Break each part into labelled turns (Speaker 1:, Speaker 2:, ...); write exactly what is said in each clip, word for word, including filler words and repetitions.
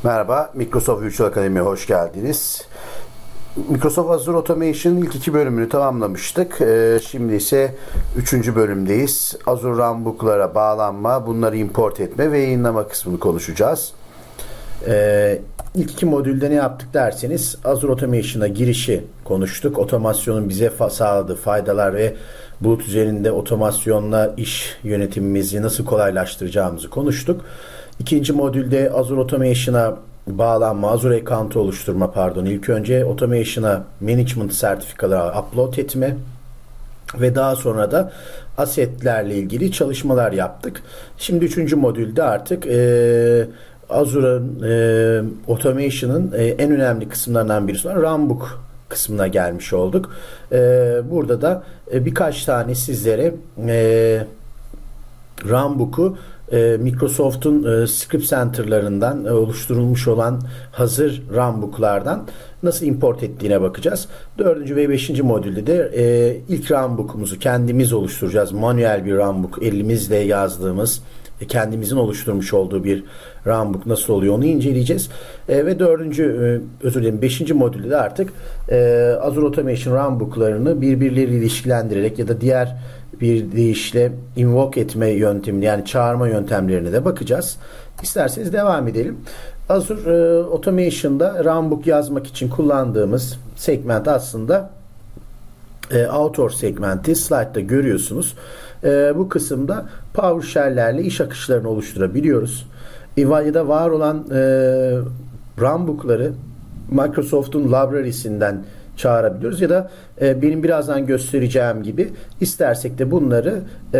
Speaker 1: Merhaba, Microsoft Virtual Akademi'ye hoş geldiniz. Microsoft Azure Automation'ın ilk iki bölümünü tamamlamıştık. Ee, şimdi ise üçüncü bölümdeyiz. Azure Runbook'lara bağlanma, bunları import etme ve yayınlama kısmını konuşacağız. Ee, ilk iki modülde ne yaptık derseniz Azure Automation'a girişi konuştuk. Otomasyonun bize fa- sağladığı faydalar ve bulut üzerinde otomasyonla iş yönetimimizi nasıl kolaylaştıracağımızı konuştuk. İkinci modülde Azure Automation'a bağlanma, Azure account'u oluşturma pardon. İlk önce Automation'a management sertifikaları upload etme ve daha sonra da asetlerle ilgili çalışmalar yaptık. Şimdi üçüncü modülde artık e, Azure'ın e, Automation'ın e, en önemli kısımlarından birisi olan Runbook kısmına gelmiş olduk. E, burada da e, birkaç tane sizlere e, Runbook'u Microsoft'un Script Center'larından oluşturulmuş olan hazır Runbook'lardan nasıl import ettiğine bakacağız. Dördüncü ve beşinci modülde de ilk Runbook'umuzu kendimiz oluşturacağız. Manuel bir Runbook, elimizle yazdığımız, kendimizin oluşturmuş olduğu bir Runbook nasıl oluyor onu inceleyeceğiz. Ve dördüncü, özür dilerim beşinci modülde de artık Azure Automation Runbook'larını birbirleriyle ilişkilendirerek ya da diğer bir deyişle invoke etme yöntemini yani çağırma yöntemlerine de bakacağız. İsterseniz devam edelim. Azure e, Automation'da Runbook yazmak için kullandığımız segment aslında e, author segmenti. Slide'da görüyorsunuz. E, bu kısımda PowerShell'lerle iş akışlarını oluşturabiliyoruz. Ya var olan e, Runbook'ları Microsoft'un library'sinden çağırabiliyoruz ya da e, benim birazdan göstereceğim gibi istersek de bunları e,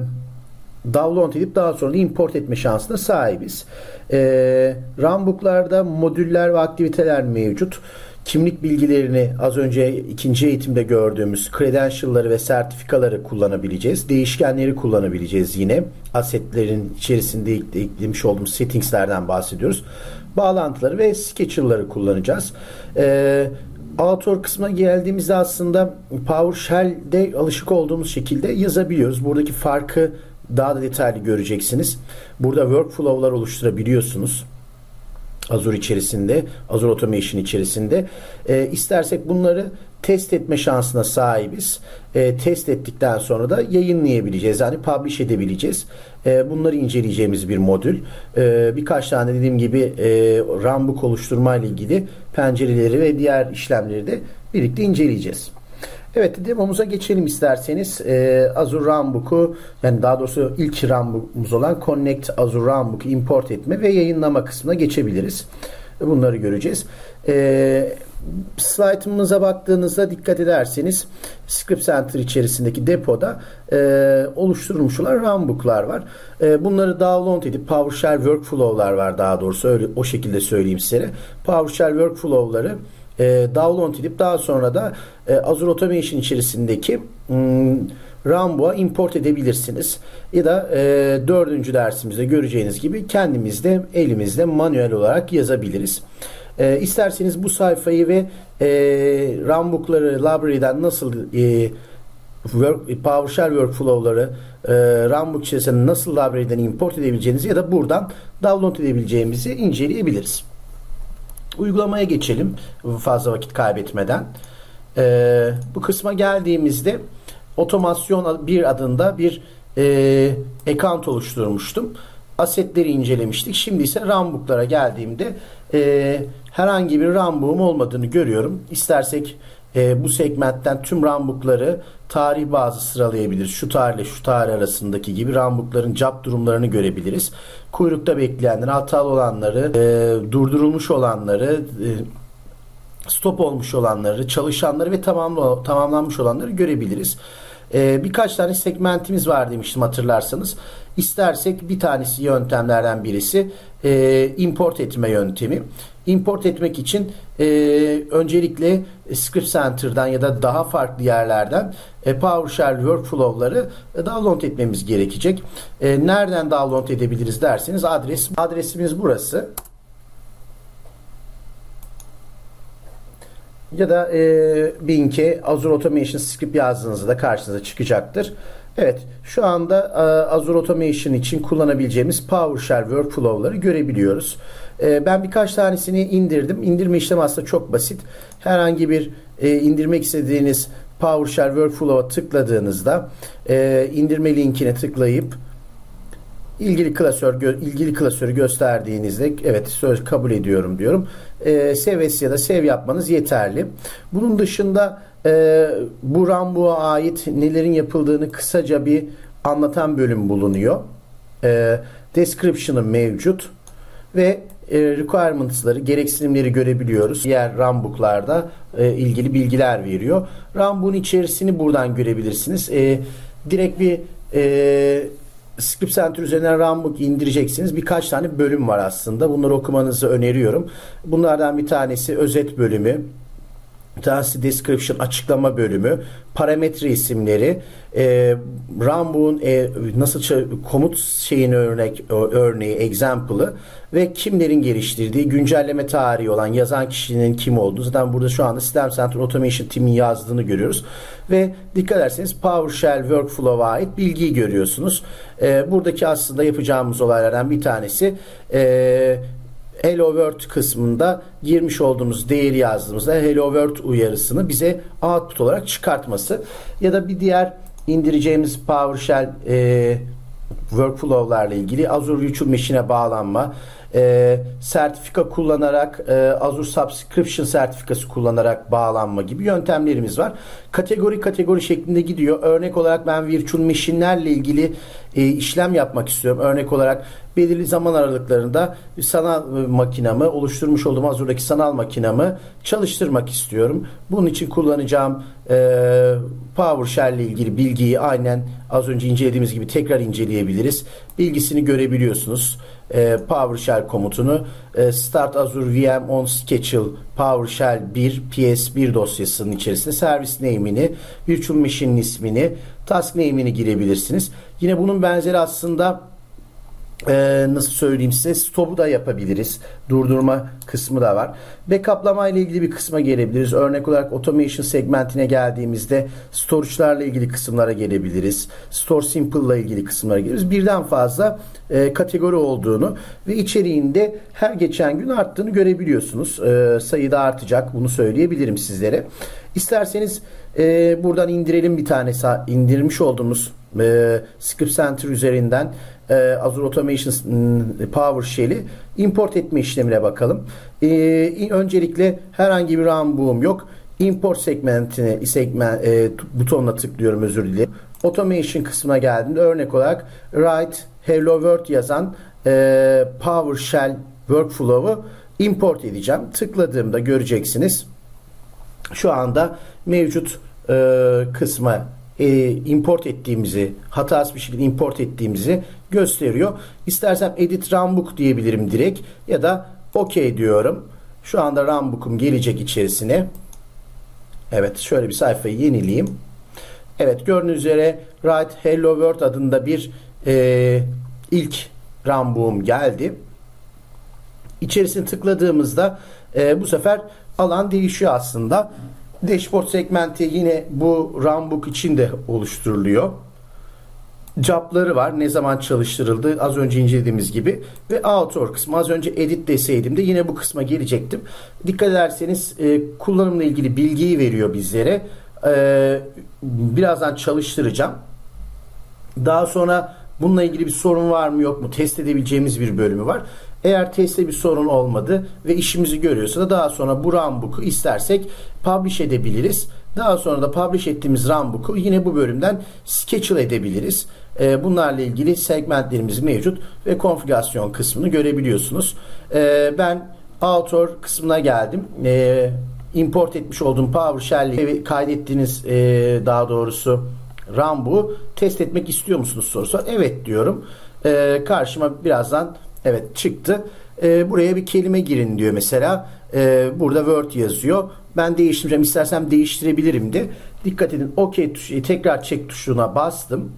Speaker 1: download edip daha sonra import etme şansına sahibiz. E, Runbook'larda modüller ve aktiviteler mevcut. Kimlik bilgilerini az önce ikinci eğitimde gördüğümüz credential'ları ve sertifikaları kullanabileceğiz. Değişkenleri kullanabileceğiz yine. Assetlerin içerisinde eklemiş olduğumuz settingslerden bahsediyoruz. Bağlantıları ve schedule'ları kullanacağız. Eee Author kısmına geldiğimizde aslında PowerShell'de alışık olduğumuz şekilde yazabiliyoruz. Buradaki farkı daha da detaylı göreceksiniz. Burada workflow'lar oluşturabiliyorsunuz. Azure içerisinde, Azure Automation içerisinde. E, istersek bunları test etme şansına sahibiz. E, test ettikten sonra da yayınlayabileceğiz. Yani publish edebileceğiz. E, bunları inceleyeceğimiz bir modül. E, birkaç tane dediğim gibi e, Runbook oluşturma ile ilgili pencereleri ve diğer işlemleri de birlikte inceleyeceğiz. Evet, demomuza geçelim isterseniz. Ee, Azure Runbook'u yani daha doğrusu ilk Runbook'umuz olan Connect Azure Runbook'u import etme ve yayınlama kısmına geçebiliriz. Bunları göreceğiz. Ee, slide'ımıza baktığınızda dikkat ederseniz Script Center içerisindeki depoda e, oluşturulmuş olan Runbook'lar var. E, bunları download edip PowerShell Workflow'lar var daha doğrusu öyle o şekilde söyleyeyim size. PowerShell Workflow'ları E, download edip daha sonra da e, Azure Automation içerisindeki hmm, Runbook'a import edebilirsiniz. Ya da e, dördüncü dersimizde göreceğiniz gibi kendimiz de elimizde manuel olarak yazabiliriz. E, isterseniz bu sayfayı ve e, Runbook'ları library'den nasıl e, work, PowerShell Workflow'ları e, Runbook içerisinde nasıl library'den import edebileceğinizi ya da buradan download edebileceğimizi inceleyebiliriz. Uygulamaya geçelim fazla vakit kaybetmeden. Ee, bu kısma geldiğimizde otomasyon bir adında bir e, account oluşturmuştum. Asetleri incelemiştik. Şimdi ise Runbook'lara geldiğimde e, herhangi bir Runbook'um olmadığını görüyorum. İstersek e, bu segmentten tüm Runbook'ları tarih bazı sıralayabiliriz. Şu tarihle şu tarih arasındaki gibi Runbook'ların job durumlarını görebiliriz. Kuyrukta bekleyenleri, hatalı olanları, e, durdurulmuş olanları, e, stop olmuş olanları, çalışanları ve tamamla, tamamlanmış olanları görebiliriz. E, birkaç tane segmentimiz var demiştim hatırlarsanız. İstersek bir tanesi yöntemlerden birisi e, import etme yöntemi. Import etmek için e, öncelikle Script Center'dan ya da daha farklı yerlerden e, PowerShell Workflow'ları e, download etmemiz gerekecek. E, nereden download edebiliriz derseniz adres adresimiz burası. Ya da e, Bing'e Azure Automation Script yazdığınızda da karşınıza çıkacaktır. Evet, şu anda e, Azure Automation için kullanabileceğimiz PowerShell workflow'ları görebiliyoruz. E, ben birkaç tanesini indirdim. İndirme işlemi aslında çok basit. Herhangi bir e, indirmek istediğiniz PowerShell workflow'a tıkladığınızda e, indirme linkine tıklayıp ilgili klasör ilgili klasörü gösterdiğinizde evet söz kabul ediyorum diyorum. E, save as ya da save yapmanız yeterli. Bunun dışında e, bu Rambo'ya ait nelerin yapıldığını kısaca bir anlatan bölüm bulunuyor. E, description'ı mevcut ve e, requirements'ları, gereksinimleri görebiliyoruz. Diğer Rambo'larda e, ilgili bilgiler veriyor. Rambo'nun içerisini buradan görebilirsiniz. E, direkt bir e, Script Center üzerinden Rambook indireceksiniz. Birkaç tane bölüm var aslında. Bunları okumanızı öneriyorum. Bunlardan bir tanesi özet bölümü, bir tanesi description, açıklama bölümü, parametre isimleri, e, Rambook'un e, nasıl komut şeyin örnek örneği, example'ı ve kimlerin geliştirdiği, güncelleme tarihi olan yazan kişinin kim olduğu. Zaten burada şu anda System Center Automation Team'in yazdığını görüyoruz. Ve dikkat ederseniz PowerShell Workflow'a ait bilgiyi görüyorsunuz. E, buradaki aslında yapacağımız olaylardan bir tanesi e, Hello World kısmında girmiş olduğumuz değeri yazdığımızda Hello World uyarısını bize output olarak çıkartması ya da bir diğer indireceğimiz PowerShell e, workflow'larla ilgili Azure Virtual Machine'e bağlanma, e, sertifika kullanarak e, Azure Subscription sertifikası kullanarak bağlanma gibi yöntemlerimiz var. Kategori kategori şeklinde gidiyor. Örnek olarak ben Virtual Machine'lerle ilgili e, işlem yapmak istiyorum. Örnek olarak belirli zaman aralıklarında sanal makinamı, oluşturmuş olduğum Azure'daki sanal makinamı çalıştırmak istiyorum. Bunun için kullanacağım e, PowerShell ile ilgili bilgiyi aynen az önce incelediğimiz gibi tekrar inceleyebiliriz. Bilgisini görebiliyorsunuz. E, PowerShell komutunu e, Start Azure V M on Schedule PowerShell bir P S bir dosyasının içerisinde service name'ini, Virtual Machine'in ismini, task name'ini girebilirsiniz. Yine bunun benzeri aslında Ee, nasıl söyleyeyim size, stop'u da yapabiliriz. Durdurma kısmı da var. Backuplama ile ilgili bir kısma gelebiliriz. Örnek olarak automation segmentine geldiğimizde storage'larla ilgili kısımlara gelebiliriz. Store simple ile ilgili kısımlara geliriz. Birden fazla e, kategori olduğunu ve içeriğinde her geçen gün arttığını görebiliyorsunuz. E, sayıda artacak. Bunu söyleyebilirim sizlere. İsterseniz e, buradan indirelim bir tane indirmiş olduğumuz e, Script Center üzerinden Azure Automation PowerShell'i import etme işlemine bakalım. Ee, öncelikle herhangi bir Rambook'um yok. Import segmentine segment, e, butonuna tıklıyorum, özür dilerim. Automation kısmına geldiğimde örnek olarak Write Hello World yazan e, PowerShell workflow'u import edeceğim. Tıkladığımda göreceksiniz. Şu anda mevcut e, kısma E, import ettiğimizi, hatasız bir şekilde import ettiğimizi gösteriyor. İstersem edit Rambook diyebilirim direkt ya da OK diyorum. Şu anda Rambook'um gelecek içerisine. Evet, şöyle bir sayfayı yenileyim. Evet, gördüğünüz üzere Write Hello World adında bir e, ilk Rambook'um geldi. İçerisine tıkladığımızda e, bu sefer alan değişiyor aslında. Dashboard segmenti yine bu Rambook için de oluşturuluyor. Job'ları var. Ne zaman çalıştırıldı? Az önce incelediğimiz gibi. Ve author kısmı. Az önce edit deseydim de yine bu kısma gelecektim. Dikkat ederseniz e, kullanımla ilgili bilgiyi veriyor bizlere. E, birazdan çalıştıracağım. Daha sonra bununla ilgili bir sorun var mı yok mu test edebileceğimiz bir bölümü var. Eğer testte bir sorun olmadı ve işimizi görüyorsa da daha sonra bu Rambook'u istersek publish edebiliriz. Daha sonra da publish ettiğimiz Rambook'u yine bu bölümden schedule edebiliriz. Ee, bunlarla ilgili segmentlerimiz mevcut ve konfigürasyon kısmını görebiliyorsunuz. Ee, ben author kısmına geldim. Ee, import etmiş olduğum PowerShell'i kaydettiğiniz e, daha doğrusu Rambook'u test etmek istiyor musunuz sorusu var. Evet diyorum. Ee, karşıma birazdan evet çıktı. Ee, buraya bir kelime girin diyor mesela. Ee, burada Word yazıyor. Ben değiştireceğim. İstersem değiştirebilirim de. Dikkat edin. OK tuşu, tekrar check tuşuna bastım.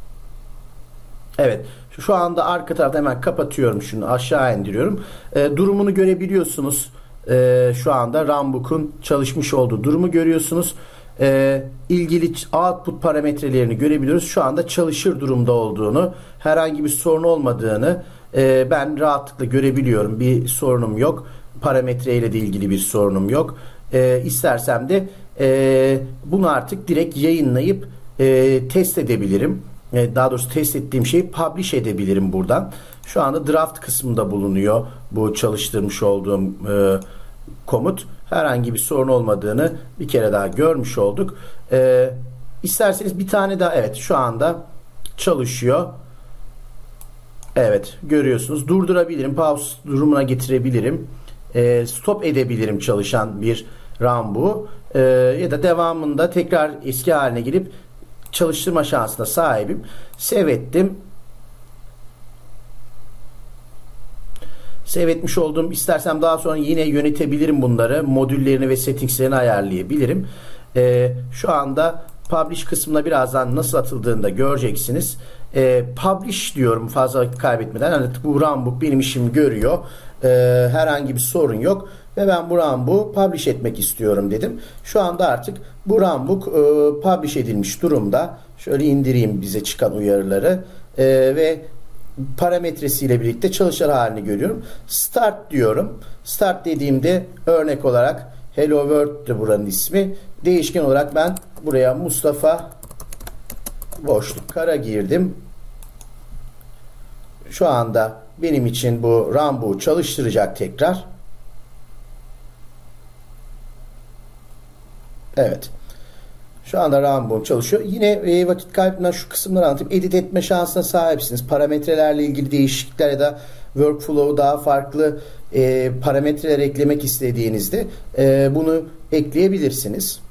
Speaker 1: Evet. Şu anda arka tarafta hemen kapatıyorum. Şunu aşağı indiriyorum. Ee, durumunu görebiliyorsunuz. Ee, şu anda Rambook'un çalışmış olduğu durumu görüyorsunuz. e, ilgili output parametrelerini görebiliyoruz. Şu anda çalışır durumda olduğunu, herhangi bir sorun olmadığını e, ben rahatlıkla görebiliyorum. Bir sorunum yok. Parametreyle de ilgili bir sorunum yok. E, istersem de e, bunu artık direkt yayınlayıp e, test edebilirim. E, daha doğrusu test ettiğim şeyi publish edebilirim buradan. Şu anda draft kısmında bulunuyor bu çalıştırmış olduğum e, komut. Herhangi bir sorun olmadığını bir kere daha görmüş olduk. E, isterseniz bir tane daha, evet, şu anda çalışıyor. Evet, görüyorsunuz. Durdurabilirim. Pause durumuna getirebilirim. E, stop edebilirim çalışan bir RAM bu. E, ya da devamında tekrar eski haline gelip çalıştırma şansına sahibim. Save ettim. Save etmiş olduğum, istersem daha sonra yine yönetebilirim bunları. Modüllerini ve settingslerini ayarlayabilirim. E, şu anda publish kısmına birazdan nasıl atıldığını da göreceksiniz. E, publish diyorum fazla vakit kaybetmeden. Hani bu Runbook benim işimi görüyor. E, herhangi bir sorun yok. Ve ben bu Runbook'u publish etmek istiyorum dedim. Şu anda artık bu Runbook e, publish edilmiş durumda. Şöyle indireyim bize çıkan uyarıları. E, ve parametresiyle birlikte çalışır halini görüyorum. Start diyorum. Start dediğimde örnek olarak Hello World de buranın ismi. Değişken olarak ben buraya Mustafa boşluk Kara girdim. Şu anda benim için bu Runbook'u çalıştıracak tekrar. Evet. Şu anda Runbook çalışıyor. Yine e, vakit kaybından şu kısımları anlatayım. Edit etme şansına sahipsiniz. Parametrelerle ilgili değişiklikler ya da workflow'u daha farklı e, parametreler eklemek istediğinizde e, bunu ekleyebilirsiniz.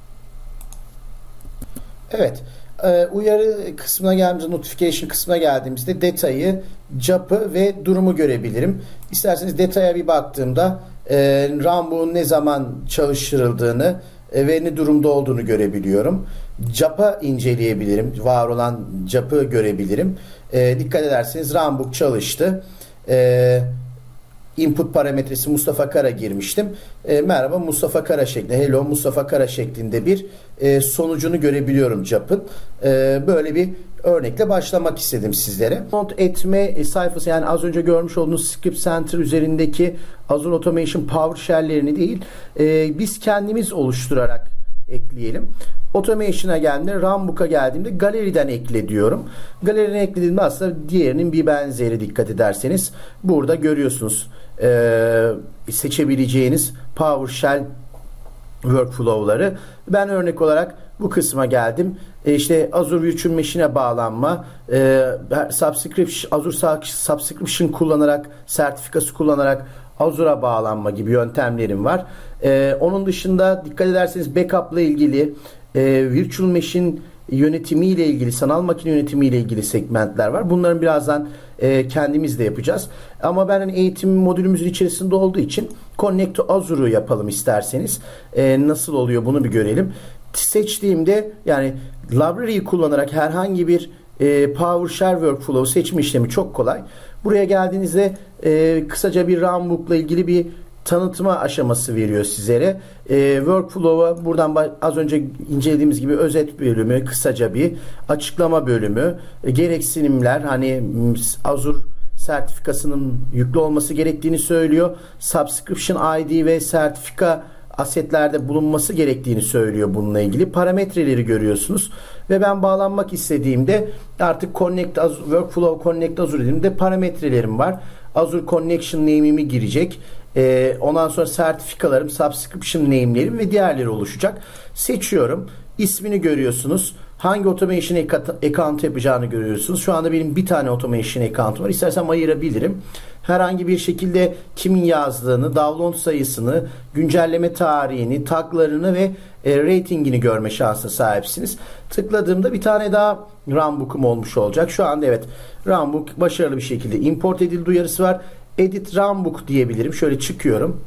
Speaker 1: Evet. E, uyarı kısmına geldiğimizde, notification kısmına geldiğimizde detayı, cap'ı ve durumu görebilirim. İsterseniz detaya bir baktığımda e, Runbook'un ne zaman çalıştırıldığını ve ne durumda olduğunu görebiliyorum. Cap'a inceleyebilirim. Var olan cap'ı görebilirim. E, dikkat ederseniz Runbook çalıştı. E, input parametresi Mustafa Kara girmiştim. E, merhaba Mustafa Kara şeklinde, hello Mustafa Kara şeklinde bir e, sonucunu görebiliyorum cap'ın. E, böyle bir örnekle başlamak istedim sizlere. Mount etme sayfası, yani az önce görmüş olduğunuz Script Center üzerindeki Azure Automation PowerShell'lerini değil, e, biz kendimiz oluşturarak ekleyelim. Automation'a geldiğimde, Runbook'a geldiğimde galeriden ekle diyorum. Galeriden eklediğimde aslında diğerinin bir benzeri, dikkat ederseniz burada görüyorsunuz e, seçebileceğiniz PowerShell workflow'ları. Ben örnek olarak bu kısma geldim. E işte Azure Virtual Machine'e bağlanma, e, subscription, Azure Subscription kullanarak, sertifikası kullanarak Azure'a bağlanma gibi yöntemlerim var. E, onun dışında dikkat ederseniz backup ile ilgili, e, Virtual Machine yönetimi ile ilgili, sanal makine yönetimi ile ilgili segmentler var. Bunların birazdan e, kendimiz de yapacağız. Ama ben hani eğitim modülümüzün içerisinde olduğu için Connect to Azure'u yapalım isterseniz. E, nasıl oluyor bunu bir görelim. Seçtiğimde, yani library'yi kullanarak herhangi bir e, PowerShell workflow seçme işlemi çok kolay. Buraya geldiğinizde e, kısaca bir Runbook'la ilgili bir tanıtma aşaması veriyor sizlere. E, workflow'a buradan az önce incelediğimiz gibi özet bölümü, kısaca bir açıklama bölümü, e, gereksinimler, hani Azure sertifikasının yüklü olması gerektiğini söylüyor. Subscription I D ve sertifika asetlerde bulunması gerektiğini söylüyor bununla ilgili. Parametreleri görüyorsunuz. Ve ben bağlanmak istediğimde artık Connect Azure, Workflow Connect Azure dediğimde parametrelerim var. Azure Connection name'imi girecek. Ee, ondan sonra sertifikalarım, subscription name'lerim ve diğerleri oluşacak. Seçiyorum. İsmini görüyorsunuz. Hangi automation account yapacağını görüyorsunuz. Şu anda benim bir tane automation account var. İstersem ayırabilirim. Herhangi bir şekilde kimin yazdığını, download sayısını, güncelleme tarihini, taglarını ve e, ratingini görme şansına sahipsiniz. Tıkladığımda bir tane daha Runbook'um olmuş olacak. Şu anda evet, Runbook başarılı bir şekilde import edildi uyarısı var. Edit Runbook diyebilirim. Şöyle çıkıyorum.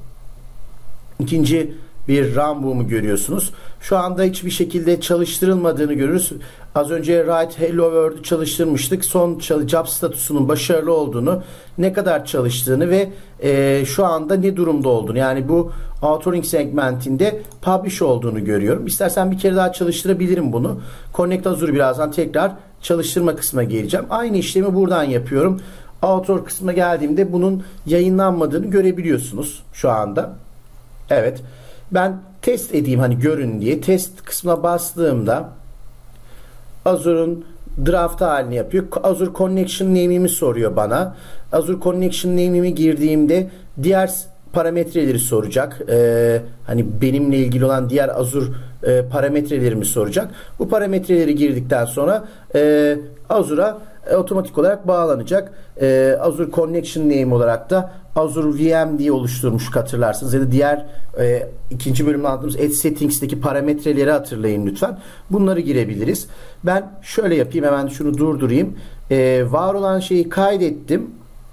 Speaker 1: İkinci bir Runbook'umu görüyorsunuz. Şu anda hiçbir şekilde çalıştırılmadığını görürüz. Az önce Write Hello World'u çalıştırmıştık. Son job statüsünün başarılı olduğunu, ne kadar çalıştığını ve e, şu anda ne durumda olduğunu, yani bu authoring segmentinde publish olduğunu görüyorum. İstersen bir kere daha çalıştırabilirim bunu. Connect Azure birazdan tekrar çalıştırma kısmına geleceğim. Aynı işlemi buradan yapıyorum. Author kısmına geldiğimde bunun yayınlanmadığını görebiliyorsunuz şu anda. Evet. Ben test edeyim hani görün diye. Test kısmına bastığımda Azure'un draft halini yapıyor. Azure Connection Name'imi soruyor bana. Azure Connection Name'imi girdiğimde diğer parametreleri soracak. Ee, hani benimle ilgili olan diğer Azure e, parametrelerimi soracak. Bu parametreleri girdikten sonra e, Azure'a e, otomatik olarak bağlanacak. E, Azure Connection Name olarak da Azure V M diye oluşturmuş, hatırlarsınız. Ya da diğer e, ikinci bölümde anlattığımız Add Settings'teki parametreleri hatırlayın lütfen. Bunları girebiliriz. Ben şöyle yapayım, hemen şunu durdurayım. E, var olan şeyi kaydettim.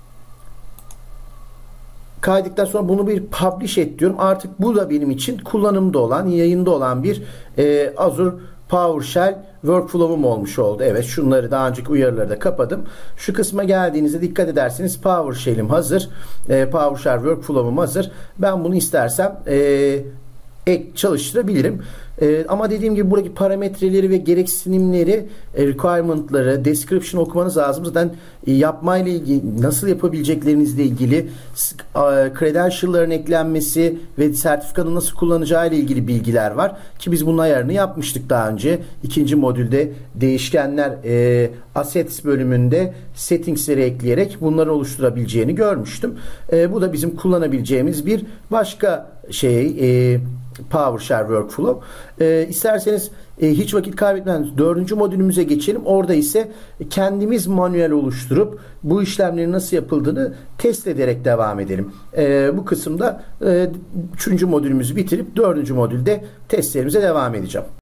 Speaker 1: Kaydıktan sonra bunu bir publish et diyorum. Artık bu da benim için kullanımda olan, yayında olan bir e, Azure PowerShell workflow'um olmuş oldu. Evet, şunları daha önceki uyarıları da kapadım. Şu kısma geldiğinizde dikkat ederseniz PowerShell'im hazır. E, PowerShell workflow'um hazır. Ben bunu istersem e, ek çalıştırabilirim. E, ama dediğim gibi buradaki parametreleri ve gereksinimleri, e, requirement'ları, description okumanız lazım. Zaten e, yapmayla ilgili, nasıl yapabileceklerinizle ilgili, e, credential'ların eklenmesi ve sertifikanın nasıl kullanacağı ile ilgili bilgiler var. Ki biz bunun ayarını yapmıştık daha önce. İkinci modülde değişkenler e, assets bölümünde settings'leri ekleyerek bunları oluşturabileceğini görmüştüm. E, bu da bizim kullanabileceğimiz bir başka şey, e, PowerShell Workflow. E, isterseniz e, hiç vakit kaybetmeden dördüncü modülümüze geçelim. Orada ise kendimiz manuel oluşturup bu işlemlerin nasıl yapıldığını test ederek devam edelim. E, bu kısımda e, üçüncü modülümüzü bitirip dördüncü modülde testlerimize devam edeceğim.